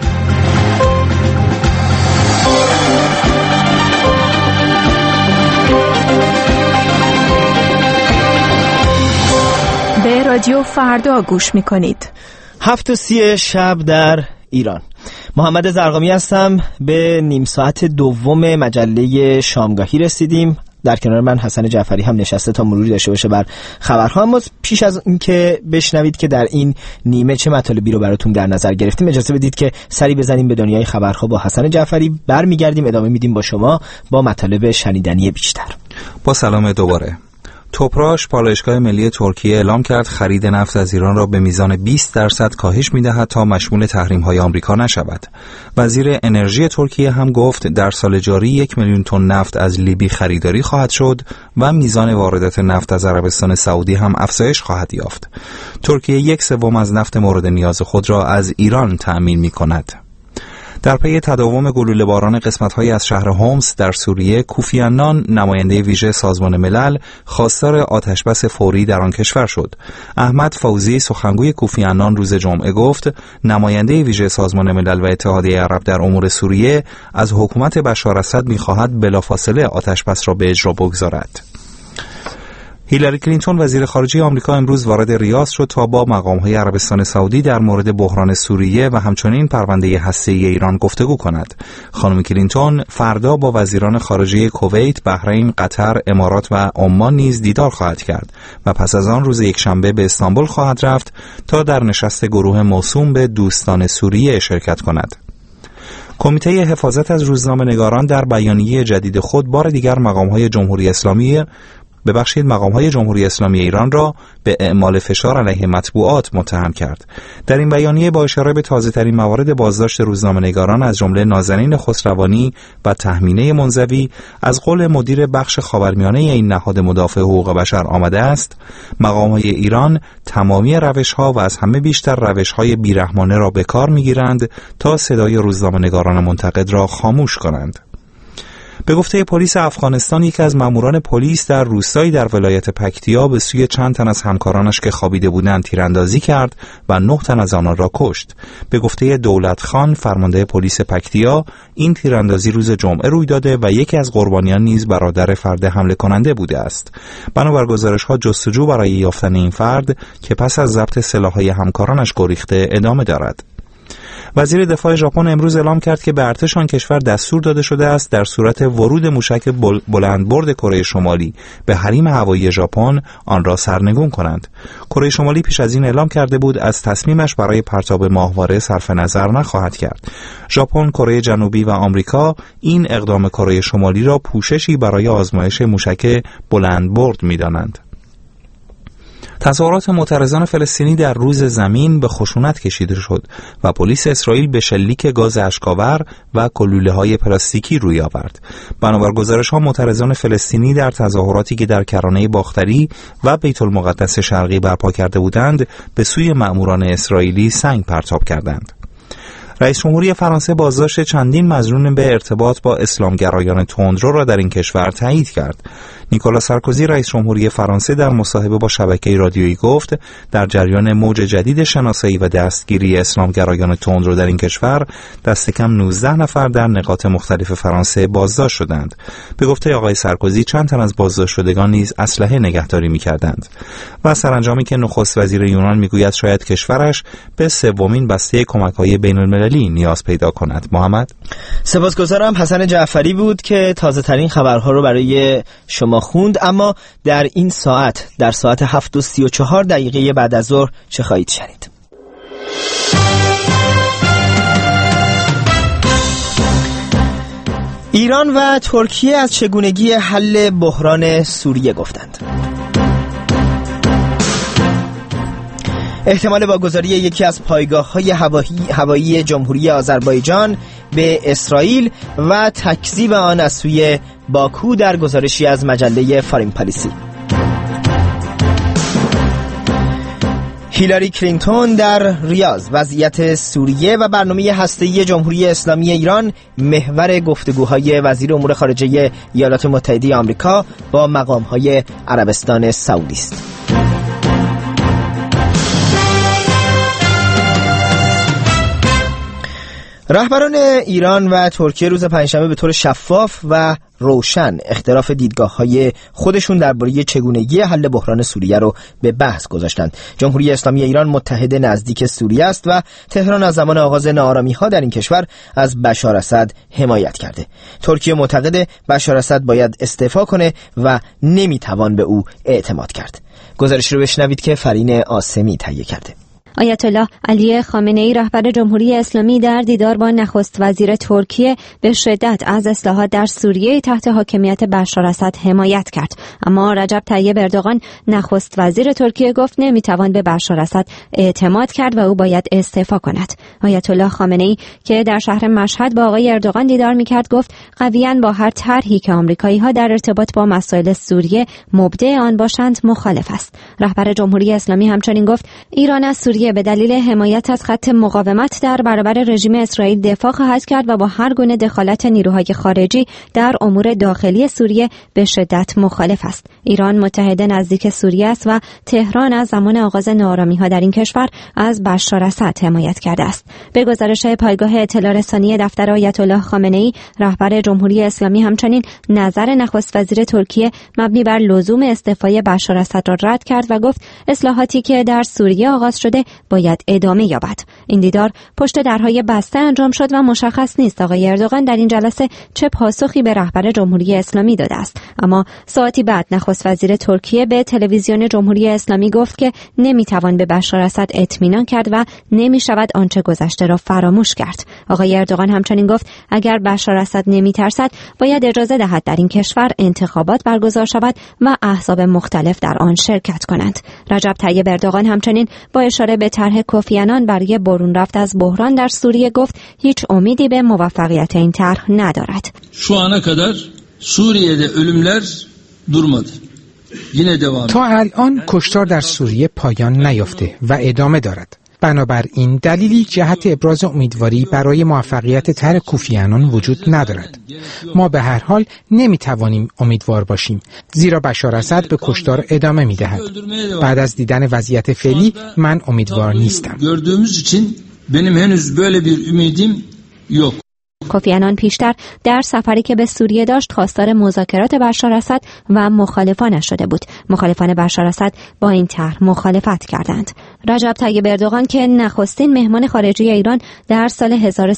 به رادیو فردا گوش میکنید. 7:30 شب در ایران. محمد زرقامی هستم. به نیم ساعت دوم مجله شامگاهی رسیدیم. در کنار من حسن جعفری هم نشسته تا مروری داشته باشه بر خبرها. اما پیش از اینکه بشنوید که در این نیمه چه مطالبی رو براتون در نظر گرفتیم، اجازه بدید که سری بزنیم به دنیای خبرها با حسن جعفری. برمیگردیم ادامه میدیم با شما با مطالب شنیدنی بیشتر. با سلام دوباره. توپراش پالایشگاه ملی ترکیه اعلام کرد خرید نفت از ایران را به میزان 20% کاهش می‌دهد تا مشمول تحریم‌های آمریکا نشود. وزیر انرژی ترکیه هم گفت در سال جاری 1 میلیون تن نفت از لیبی خریداری خواهد شد و میزان واردات نفت از عربستان سعودی هم افزایش خواهد یافت. ترکیه 1/3 از نفت مورد نیاز خود را از ایران تأمین می‌کند. در پی تداوم گلوله باران قسمت‌هایی از شهر هومس در سوریه، کوفی عنان نماینده ویژه سازمان ملل خواستار آتشبس فوری در آن کشور شد. احمد فوزی سخنگوی کوفی عنان روز جمعه گفت نماینده ویژه سازمان ملل و اتحادیه عرب در امور سوریه از حکومت بشار اسد می‌خواهد بلافاصله آتشبس را به اجرا بگذارد. هیلاری کلینتون وزیر خارجه آمریکا امروز وارد ریاض شد تا با مقام‌های عربستان سعودی در مورد بحران سوریه و همچنین پرونده هسته‌ای ایران گفتگو کند. خانم کلینتون فردا با وزیران خارجه کویت، بحرین، قطر، امارات و عمان نیز دیدار خواهد کرد و پس از آن روز یکشنبه به استانبول خواهد رفت تا در نشست گروه موسوم به دوستان سوریه شرکت کند. کمیته حفاظت از روزنامه‌نگاران در بیانیه جدید خود بار دیگر مقام‌های جمهوری اسلامی ایران را به اعمال فشار علیه مطبوعات متهم کرد. در این بیانیه با اشاره به تازه‌ترین موارد بازداشت روزنامه‌نگاران از جمله نازنین خسروانی و تهمینه منزوی از قول مدیر بخش خاورمیانه این نهاد مدافع حقوق بشر آمده است مقام‌های ایران تمامی روش‌ها و از همه بیشتر روش‌های بیرحمانه را به کار می‌گیرند تا صدای روزنامه‌نگاران منتقد را خاموش کنند. به گفته پلیس افغانستان یکی از ماموران پلیس در روستایی در ولایت پکتیا به سوی چند تن از همکارانش که خوابیده بودند تیراندازی کرد و 9 تن از آنان را کشت. به گفته دولت خان فرمانده پلیس پکتیا این تیراندازی روز جمعه روی داده و یکی از قربانیان نیز برادر فرد حمله کننده بوده است. بنابر گزارش‌ها جستجو برای یافتن این فرد که پس از ضبط سلاح‌های همکارانش گریخته ادامه دارد. وزیر دفاع ژاپن امروز اعلام کرد که به ارتش آن کشور دستور داده شده است در صورت ورود موشک بلندبرد کره شمالی به حریم هوایی ژاپن آن را سرنگون کنند. کره شمالی پیش از این اعلام کرده بود از تصمیمش برای پرتاب ماهواره صرف نظر نخواهد کرد. ژاپن، کره جنوبی و آمریکا این اقدام کره شمالی را پوششی برای آزمایش موشک بلندبرد می‌دانند. تظاهرات معترضان فلسطینی در روز زمین به خشونت کشیده شد و پلیس اسرائیل به شلیک گاز اشک‌آور و گلوله‌های پلاستیکی روی آورد. بنابر گزارش‌ها معترضان فلسطینی در تظاهراتی که در کرانه باختری و بیت المقدس شرقی برپا کرده بودند به سوی مأموران اسرائیلی سنگ پرتاب کردند. رئیس جمهوری فرانسه بازداشت چندین مظنون به ارتباط با اسلامگرایان تندرو را در این کشور تایید کرد. نیکولا سارکوزی رئیس جمهوری فرانسه در مصاحبه با شبکه رادیویی گفت در جریان موج جدید شناسایی و دستگیری اسلامگرایان تندرو در این کشور دست کم 19 نفر در نقاط مختلف فرانسه بازداشت شدند. به گفته آقای سارکوزی چند تن از بازداشت شدگان نیز اسلحه نگهداری می‌کردند و سرانجامی که نخست وزیر یونان میگوید شاید کشورش به سومین بسته کمک‌های بین‌المللی نیاز پیدا کند. محمد سپاسگزارم. حسن جعفری بود که تازه‌ترین خبرها رو برای شما خوند. اما در این ساعت در ساعت 7:34 بعد از ظهر چه خواهید شنید؟ ایران و ترکیه از چگونگی حل بحران سوریه گفتند. احتمال واگذاری یکی از پایگاه‌های هوایی جمهوری آذربایجان به اسرائیل و تکذیب آن از سوی باکو در گزارشی از مجله فارین پالیسی. هیلاری کلینتون در ریاض، وضعیت سوریه و برنامه هسته‌ای جمهوری اسلامی ایران محور گفتگوهای وزیر امور خارجه ایالات متحده آمریکا با مقام‌های عربستان سعودی است. رهبران ایران و ترکیه روز پنجشنبه به طور شفاف و روشن اختلاف دیدگاه‌های خودشون درباره چگونگی حل بحران سوریه رو به بحث گذاشتند. جمهوری اسلامی ایران متحد نزدیک سوریه است و تهران از زمان آغاز ناآرامی‌ها در این کشور از بشار اسد حمایت کرده. ترکیه معتقد بشار اسد باید استعفا کنه و نمیتوان به او اعتماد کرد. گزارش رو بشنوید که فرین آسمی تهیه کرده. آیت الله علی خامنه‌ای رهبر جمهوری اسلامی در دیدار با نخست وزیر ترکیه به شدت از اصلاحات در سوریه تحت حاکمیت بشار اسد حمایت کرد، اما رجب طیب اردوغان نخست وزیر ترکیه گفت نمیتوان به بشار اسد اعتماد کرد و او باید استعفا کند. آیت الله خامنه‌ای که در شهر مشهد با آقای اردوغان دیدار میکرد گفت قویاً با هر طرحی که آمریکایی‌ها در ارتباط با مسائل سوریه مبدع آن باشند مخالف است. رهبر جمهوری اسلامی همچنین گفت ایران از سوریه به دلیل حمایت از خط مقاومت در برابر رژیم اسرائیل دفاع خواهد کرد و با هر گونه دخالت نیروهای خارجی در امور داخلی سوریه به شدت مخالف است. ایران متحد نزدیک سوریه است و تهران از زمان آغاز ناآرامی‌ها در این کشور از بشار اسد حمایت کرده است. به گزارش پایگاه اطلاع رسانی دفتر آیت الله خامنه‌ای، رهبر جمهوری اسلامی همچنین نظر نخست وزیر ترکیه مبنی بر لزوم استعفای بشار اسد را رد کرد و گفت اصلاحاتی که در سوریه آغاز شده باید ادامه یابد. این دیدار پشت درهای بسته انجام شد و مشخص نیست آقای اردوغان در این جلسه چه پاسخی به رهبر جمهوری اسلامی داده است. اما ساعتی بعد نخست وزیر ترکیه به تلویزیون جمهوری اسلامی گفت که نمیتوان به بشار اسد اطمینان کرد و نمیشود آنچه گذشته را فراموش کرد. آقای اردوغان همچنین گفت اگر بشار اسد نمیترسد باید اجازه دهد در این کشور انتخابات برگزار شود و احزاب مختلف در آن شرکت کنند. رجب طیب اردوغان همچنین با اشاره به طرح کوفی عنان برای برون رفت از بحران در سوریه گفت هیچ امیدی به موفقیت این طرح ندارد. Şu ana kadar Suriye'de ölümler durmadı. Yine devam. تا الان کشتار در سوریه پایان نیافته و ادامه دارد. بنابراین دلیلی جهت ابراز امیدواری برای موفقیت طرح کوفی عنان وجود ندارد. ما به هر حال نمیتوانیم امیدوار باشیم زیرا بشار اسد به کشتار ادامه میدهد. بعد از دیدن وضعیت فعلی من امیدوار نیستم. Gördüğümüz için benim henüz böyle bir ümidim yok. کوفی عنان پیشتر در سفری که به سوریه داشت خواستار مذاکرات بشار اسد و مخالفانش شده بود. مخالفان بشار اسد با این طرح مخالفت کردند. رجب طیب اردوغان که نخستین مهمان خارجی ایران در سال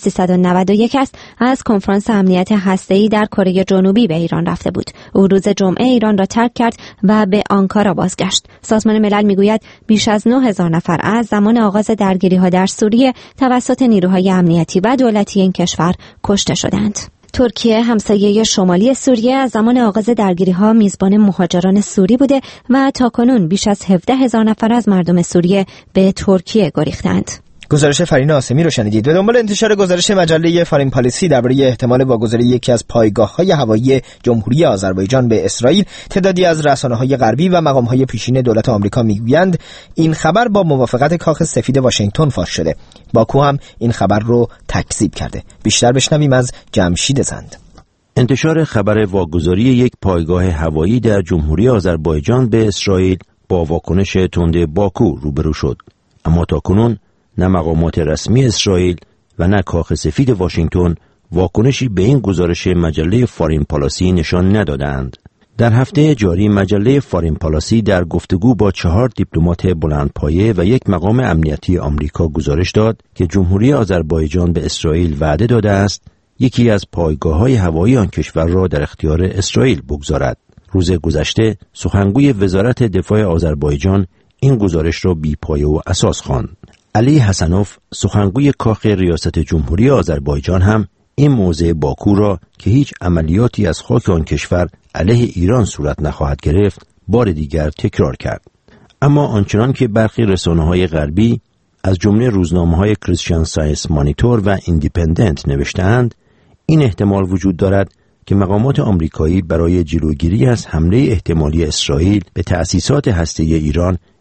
1391 است، از کنفرانس امنیت هسته‌ای در کره جنوبی به ایران رفته بود. او روز جمعه ایران را ترک کرد و به آنکارا بازگشت. سازمان ملل میگوید بیش از 9000 نفر از زمان آغاز درگیری‌ها در سوریه توسط نیروهای امنیتی و دولتی این کشور کشته شدند. ترکیه همسایه شمالی سوریه از زمان آغاز درگیری‌ها میزبان مهاجران سوری بوده و تاکنون بیش از 17000 نفر از مردم سوریه به ترکیه گریختند. گزارش فرین آسمی رو شنیدید. به دنبال انتشار گزارش مجله فارین پالیسی درباره احتمال واگذاری یکی از پایگاه‌های هوایی جمهوری آذربایجان به اسرائیل، تعدادی از رسانه‌های غربی و مقام‌های پیشین دولت آمریکا میگویند این خبر با موافقت کاخ سفید واشنگتن فاش شده. باکو هم این خبر رو تکذیب کرده. بیشتر بشنویم از جمشید زند. انتشار خبر واگذاری یک پایگاه هوایی در جمهوری آذربایجان به اسرائیل با واکنش تند باکو روبرو شد. اما تاکنون نه مقامات رسمی اسرائیل و نه کاخ سفید واشنگتن واکنشی به این گزارش مجله فارین پالیسی نشان ندادند. در هفته جاری مجله فارین پالیسی در گفتگو با 4 دیپلمات بلندپایه و یک مقام امنیتی آمریکا گزارش داد که جمهوری آذربایجان به اسرائیل وعده داده است یکی از پایگاه‌های هوایی آن کشور را در اختیار اسرائیل بگذارد. روز گذشته سخنگوی وزارت دفاع آذربایجان این گزارش را بی‌پایه و اساس خواند. علی حسنوف سخنگوی کاخ ریاست جمهوری آذربایجان هم این موضع باکو را که هیچ عملیاتی از خاک آن کشور علیه ایران صورت نخواهد گرفت بار دیگر تکرار کرد. اما آنچنان که برخی رسانه‌های غربی از جمله روزنامه‌های کریستیان ساینس مانیتور و ایندیپندنت نوشته‌اند، این احتمال وجود دارد که مقامات آمریکایی برای جلوگیری از حمله احتمالی اسرائیل به تأسیسات هسته‌ای ایران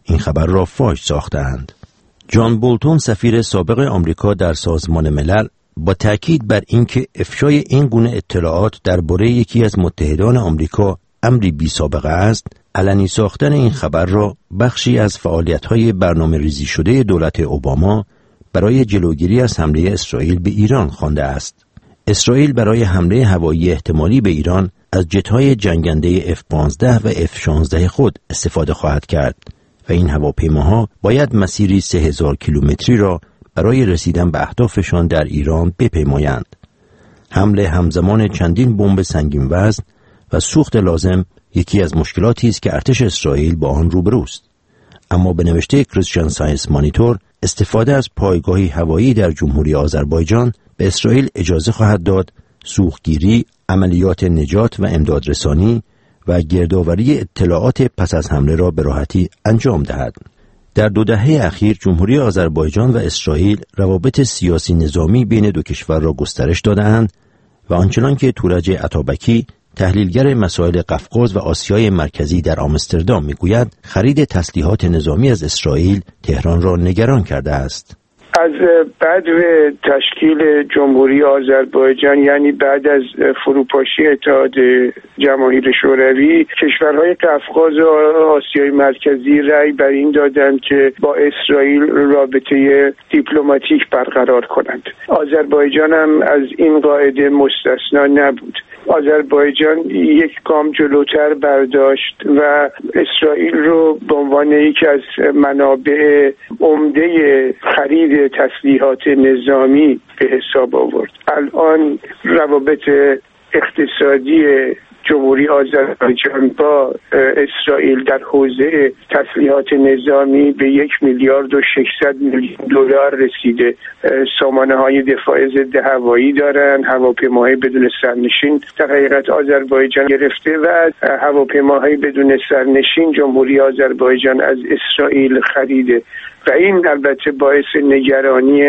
این خبر را فاش ساختند. جان بولتون سفیر سابق آمریکا در سازمان ملل با تأکید بر اینکه افشای این گونه اطلاعات درباره یکی از متحدان آمریکا امری بی سابقه است، علنی ساختن این خبر را بخشی از فعالیت‌های برنامه‌ریزی شده دولت اوباما برای جلوگیری از حمله اسرائیل به ایران خوانده است. اسرائیل برای حمله هوایی احتمالی به ایران از جت‌های جنگنده F-15 و F-16 خود استفاده خواهد کرد و این هواپیماها باید مسیری 3000 کیلومتری را برای رسیدن به اهدافشان در ایران بپیمایند. حمله همزمان چندین بمب سنگین وزن و سوخت لازم یکی از مشکلاتی است که ارتش اسرائیل با آن روبروست. اما به نوشته کریستیان ساینس مانیتور، استفاده از پایگاهی هوایی در جمهوری آذربایجان به اسرائیل اجازه خواهد داد سوختگیری، عملیات نجات و امدادرسانی و گردآوری اطلاعات پس از حمله را به راحتی انجام دهد. در 2 دهه اخیر جمهوری آذربایجان و اسرائیل روابط سیاسی نظامی بین دو کشور را گسترش داده‌اند و آنچنان که تورج عطابکی تحلیلگر مسائل قفقاز و آسیای مرکزی در آمستردام میگوید، خرید تسلیحات نظامی از اسرائیل تهران را نگران کرده است. از بعد تشکیل جمهوری آذربایجان، یعنی بعد از فروپاشی اتحاد جماهیر شوروی، کشورهای قفقاز و آسیای مرکزی رأی بر این دادند که با اسرائیل رابطه دیپلماتیک برقرار کنند. آذربایجان هم از این قاعده مستثنا نبود. آذربایجان یک گام جلوتر برداشت و اسرائیل رو به عنوان یکی از منابع عمده خرید تسلیحات نظامی به حساب آورد. الان روابط اقتصادی جمهوری آذربایجان با اسرائیل در حوزه تسلیحات نظامی به 1,600,000,000 دلار رسیده. سامانه‌های دفاع ضد هوایی دارن، هواپیماهای بدون سرنشین در حقیقت آذربایجان گرفته و هواپیماهای بدون سرنشین جمهوری آذربایجان از اسرائیل خریده و این البته باعث نگرانی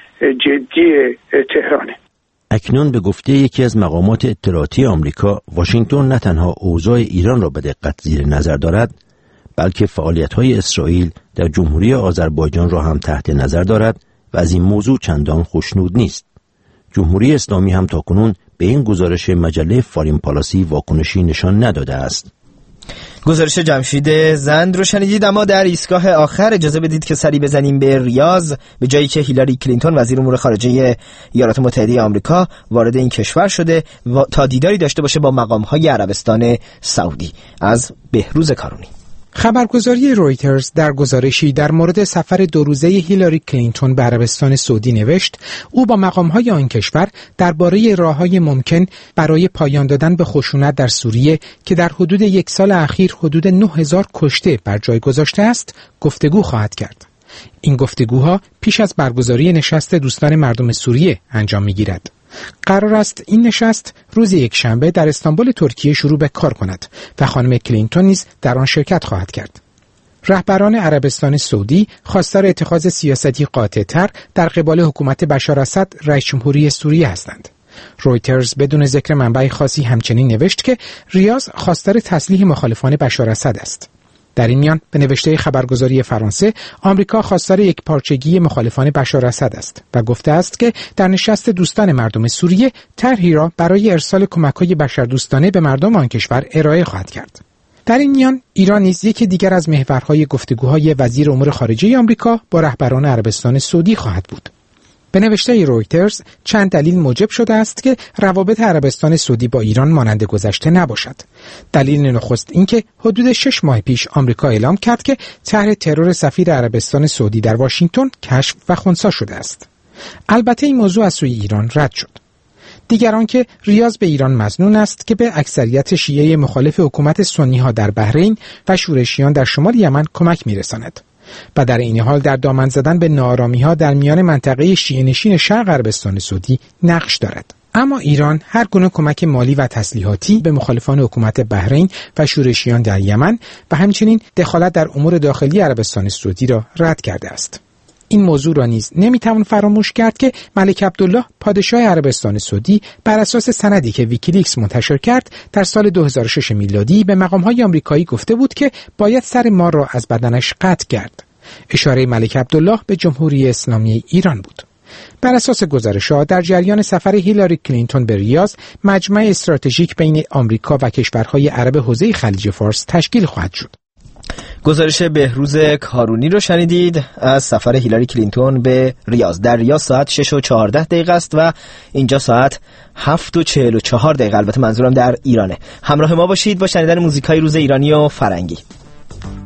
جدی تهرانه. اکنون به گفته یکی از مقامات اطلاعاتی آمریکا، واشنگتن نه تنها اوضاع ایران را به دقت زیر نظر دارد، بلکه فعالیت‌های اسرائیل در جمهوری آذربایجان را هم تحت نظر دارد و از این موضوع چندان خوشنود نیست. جمهوری اسلامی هم تاکنون به این گزارش مجله فارین پالیسی واکنشی نشان نداده است. گزارش جمشید زند رو شنیدید. اما در ایستگاه آخر اجازه بدید که سری بزنیم به ریاض، به جایی که هیلاری کلینتون وزیر امور خارجه ایالات متحده آمریکا وارد این کشور شده تا دیداری داشته باشه با مقام‌های عربستان سعودی. از بهروز کارونی. خبرگزاری رویترز در گزارشی در مورد سفر 2 روزه هیلاری کلینتون به عربستان سعودی نوشت او با مقام‌های آن کشور درباره راه‌های ممکن برای پایان دادن به خشونت در سوریه که در حدود 1 سال اخیر حدود 9,000 کشته بر جای گذاشته است گفتگو خواهد کرد. این گفتگوها پیش از برگزاری نشست دوستان مردم سوریه انجام می‌گیرد. قرار است این نشست روز یکشنبه در استانبول ترکیه شروع به کار کند و خانم کلینتون نیز در آن شرکت خواهد کرد. رهبران عربستان سعودی خواستار اتخاذ سیاستی قاطع‌تر در قبال حکومت بشار اسد رئیس جمهوری سوریه هستند. رویترز بدون ذکر منبع خاصی همچنین نوشت که ریاض خواستار تسلیح مخالفان بشار اسد است. در این میان به نوشته خبرگزاری فرانسه، آمریکا خواستار یکپارچگی مخالفان بشار اسد است و گفته است که در نشست دوستان مردم سوریه طرحی را برای ارسال کمک‌های بشردوستانه به مردم آن کشور ارائه خواهد کرد. در این میان ایران نیز یکی دیگر از محورهای گفتگوهای وزیر امور خارجه آمریکا با رهبران عربستان سعودی خواهد بود. به نوشته رویترز چند دلیل موجب شده است که روابط عربستان سعودی با ایران مانند گذشته نباشد. دلیل نخست این که حدود 6 ماه پیش آمریکا اعلام کرد که طرح ترور سفیر عربستان سعودی در واشنگتن کشف و خنثی شده است. البته این موضوع از سوی ایران رد شد. دیگران که ریاض به ایران مظنون است که به اکثریت شیعه مخالف حکومت سنی‌ها در بحرین و شورشیان در شمال یمن کمک می‌رساند. و در این حال در دامن زدن به ناآرامی‌ها در میان منطقه شیعه نشین شرق عربستان سعودی نقش دارد. اما ایران هر گونه کمک مالی و تسلیحاتی به مخالفان حکومت بحرین و شورشیان در یمن و همچنین دخالت در امور داخلی عربستان سعودی را رد کرده است. این موضوع را نیز نمیتوان فراموش کرد که ملک عبدالله پادشاه عربستان سعودی بر اساس سندی که ویکیلیکس منتشر کرد در سال 2006 میلادی به مقام‌های آمریکایی گفته بود که باید سر مار را از بدنش قطع کرد. اشاره ملک عبدالله به جمهوری اسلامی ایران بود. بر اساس گزارش‌ها در جریان سفر هیلاری کلینتون به ریاض، مجمع استراتژیک بین آمریکا و کشورهای عرب حوزه خلیج فارس تشکیل خواهد شد. گزارش بهروز کارونی رو شنیدید از سفر هیلاری کلینتون به ریاض. در ریاض ساعت 6:14 است و اینجا ساعت 7:44. البته منظورم در ایرانه. همراه ما باشید با شنیدن موزیکای روز ایرانی و فرنگی.